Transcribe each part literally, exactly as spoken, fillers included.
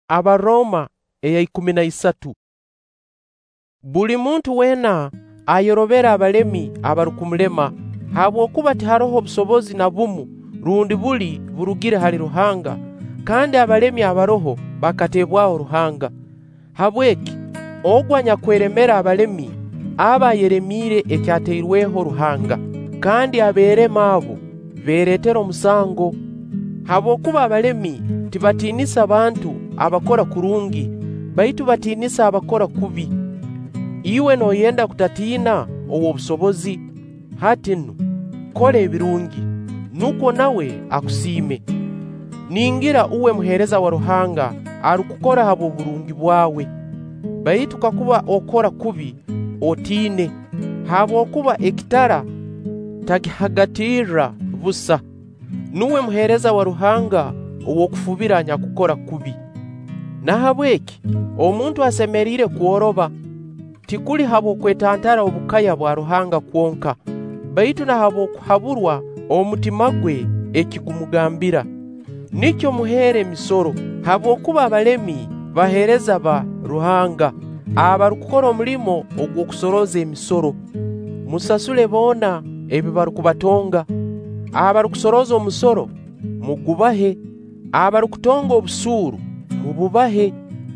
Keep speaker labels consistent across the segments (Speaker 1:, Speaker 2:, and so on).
Speaker 1: Abaroma eya ikumi na isatu. Buli muntu wena ayorobera abalemi abarukumulema habwokuba tiharoho obusobozi na bumu rundi buli burugire hali Ruhanga, kandi abalemi abaroho bakatebwaho Ruhanga. Habweki ogwanya kweremera abalemi aba yeremire ekyateirweho Ruhanga, kandi aberema abo beretera omusango. Habwokuba abalemi tibatinisa abantu abakora kurungi, baitu batinisa abakora kubi. Iwe noyenda kutatina owo busobozi, hatinu kole ebirungi nuko nawe akusime. Ningira uwe muhereza wa Ruhanga arukukora habo burungi bwawe. Baitu kakuba okora kubi otine, habwokuba ekitara tagihagatira busa. Nuwe muhereza wa Ruhanga uwo kufubiranya kukora kubi. Na habweki omuntu asemerire kuoroba, tikuli habo kwetantara obukaya bwa Ruhanga kwonka, baitu na habo kuhaburwa omutima gwe ekikumugambira. Nikyo muhere misoro, habwokuba abalemi bahereza ba Ruhanga abarukukora omulimo ogwo kusoroza emisoro. Musasule bona ebi barukubatonga. Abarukusoroza omusoro mugubahe, abarukutonga obusuru mububahe,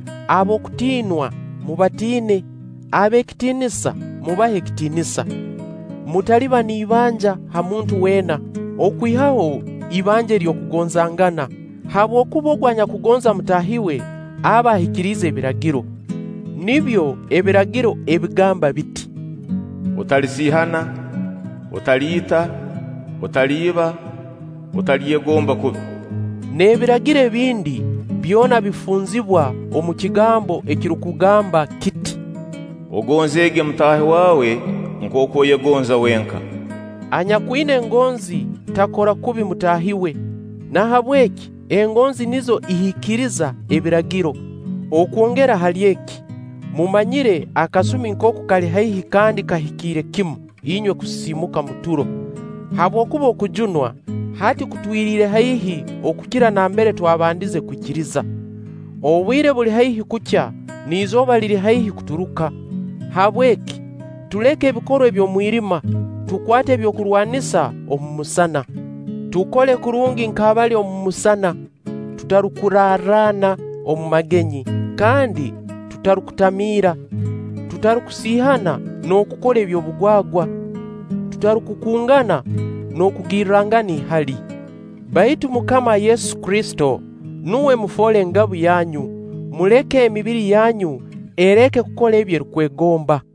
Speaker 1: abokutinwa mubatine, abekitinisa mubahe kitinisa. Mutaliba ni ibanja ha muntu wena okwihaho ibanje lyokugonzangana, habwokuba ogwanya kugonza mutahiwe aba ahikirize ebiragiro. Nibyo ebiragiro ebigamba biti:
Speaker 2: utalisihana, utaliyita, utaliba, utaliyegomba kubi.
Speaker 1: Nebiragiro ebindi byona bifunzibwa omu kigambo ekirukugamba kiti:
Speaker 2: ogonzege mutahi wawe nkoko yegonza wenka.
Speaker 1: Anyakwine engonzi takora kubi mutahiwe. Na habweki engonzi nizo ihikiriza ebiragiro. Okwongera halyeki mumanyire akasumi nkoko kali haihi kandi kahikire kimu inywe kusimuka muturo. Habwokuba okujunwa hati kutwirire haihi okukira na mbere twabandize kukiriza. Obwire buli haihi kucha nizoba liri haihi kuturuka. Habweki tuleke ebikoro ebyo mwirima, tukwate ebyo kurwanisa omumusana. Tukole kurungi nkabali omumusana, tutarukurarana omumagenyi, kandi tutarukutamira, tutarukusihana n'okukora ebyo bugwagwa, tutarukukungana n'okugirangani hali. Baitu Mukama Yesu Kristo nuwe mufole ngabu yanyu, muleke emibiri yanyu ereke kukola ebyo rukwegomba.